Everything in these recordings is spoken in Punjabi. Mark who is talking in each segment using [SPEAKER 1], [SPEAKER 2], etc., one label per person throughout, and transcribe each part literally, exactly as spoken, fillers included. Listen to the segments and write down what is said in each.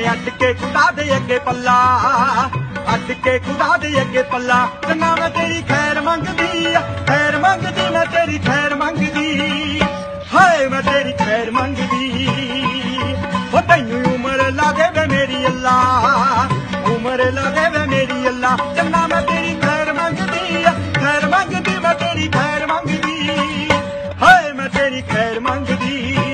[SPEAKER 1] ਅੱਡ ਕੇ ਖੁਦਾ ਦੇ ਅੱਗੇ ਪੱਲਾ, ਅੱਡ ਕੇ ਖੁਦਾ ਦੇ ਅੱਗੇ ਪੱਲਾ। ਚੰਗਾ ਮੈਂ ਤੇਰੀ ਖੈਰ ਮੰਗਦੀ ਆ, ਖੈਰ ਮੰਗਦੀ ਮੈਂ ਤੇਰੀ ਖੈਰ ਮੰਗਦੀ, ਹਾਏ ਮੈਂ ਤੇਰੀ ਖੈਰ ਮੰਗਦੀ। ਉਹ ਤੈਨੂੰ ਉਮਰ ਲਾ ਦੇਵੇ ਮੇਰੀ ਅੱਲਾ, ਉਮਰ ਲਾ ਦੇਵੇ ਮੇਰੀ ਅੱਲਾ। ਚੰਗਾ ਮੈਂ ਤੇਰੀ ਖੈਰ ਮੰਗਦੀ ਆ, ਖੈਰ ਮੰਗਦੀ ਮੈਂ ਤੇਰੀ ਖੈਰ ਮੰਗਦੀ, ਹਾਏ ਮੈਂ ਤੇਰੀ ਖੈਰ ਮੰਗਦੀ।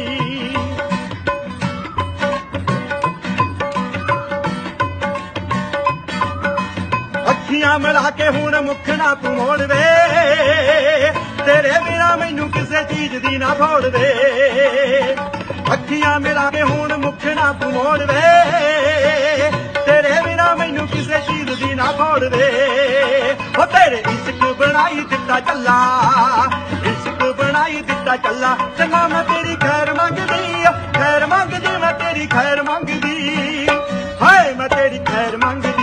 [SPEAKER 1] ਅੱਖੀਆਂ ਮਿਲਾ ਕੇ ਹੁਣ ਮੁੱਖ ਨਾ ਤੂੰ ਮੋੜ ਵੇ, ਤੇਰੇ ਬਿਨਾ ਮੈਨੂੰ ਕਿਸੇ ਚੀਜ਼ ਦੀ ਨਾ ਭੋੜ ਵੇ। ਅੱਖੀਆਂ ਮਿਲਾ ਕੇ ਹੁਣ ਮੁੱਖ ਨਾ ਤੂੰ ਮੋੜ ਵੇ, ਤੇਰੇ ਬਿਨਾ ਮੈਨੂੰ ਕਿਸੇ ਚੀਜ਼ ਦੀ ਨਾ ਭੋੜ ਵੇ। ਉਹ ਤੇਰੇ ਇਸ਼ਕ ਬਣਾਈ ਦਿੱਤਾ ਚੱਲਾ, ਇਸ਼ਕ ਬਣਾਈ ਦਿੱਤਾ ਚੱਲਾ। ਚੰਗਾ ਮੈਂ ਤੇਰੀ ਖੈਰ ਮੰਗਦੀ ਆ, ਖੈਰ ਮੰਗਦੀ ਮੈਂ ਤੇਰੀ ਖੈਰ ਮੰਗਦੀ, ਹਾਏ ਮੈਂ ਤੇਰੀ ਖੈਰ ਮੰਗਦੀ।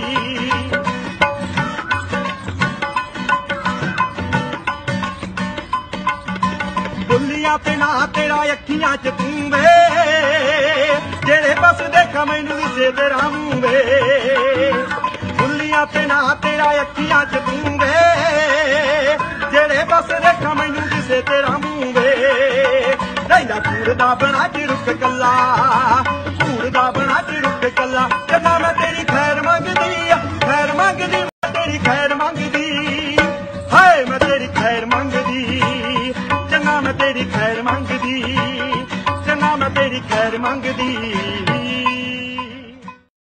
[SPEAKER 1] ਬੁੱਲੀਆਂ ਤੇ ਨਾ ਤੇਰਾ ਅੱਖੀਆਂ ਚ ਤੂੰ ਵੇ, ਜਿਹੜੇ ਬਸ ਦੇਖਾ ਮੈਨੂੰ ਦਿਸੇ ਤੇਰਾ ਮੂੰਹ ਵੇ। ਬੁੱਲੀਆਂ ਤੇ ਨਾ ਤੇਰਾ ਅੱਖੀਆਂ ਚ ਤੂੰ ਵੇ, ਜਿਹੜੇ ਬਸ ਦੇਖਾ ਮੈਨੂੰ ਦਿਸੇ ਤੇਰਾ ਮੂੰਹ ਵੇ। ਰਹਿੰਦਾ ਧੂੜ ਦਾ ਬਣਾ ਚ ਰੁੱਖ ਕੱਲਾ, ਧੂੜ ਦਾ ਬਣਾ ਚ ਰੁੱਖ ਕੱਲਾ। ਚੰਗਾ ਮੈਂ ਤੇਰੀ ਖੈਰ ਮੰਗਦੀ ਆ, ਖੈਰ ਮੰਗਦੀ ਮੈਂ ਤੇਰੀ ਖੈਰ ਮੰਗਦੀ, ਹਾਏ ਮੈਂ ਤੇਰੀ ਖੈਰ ਮੰਗਦੀ। ਚੰਗਾ ਮੈਂ ਤੇਰੀ ਖੈਰ ਮੰਗਦੀ, ਚੰਗਾ ਮੈਂ ਤੇਰੀ ਖੈਰ ਮੰਗਦੀ।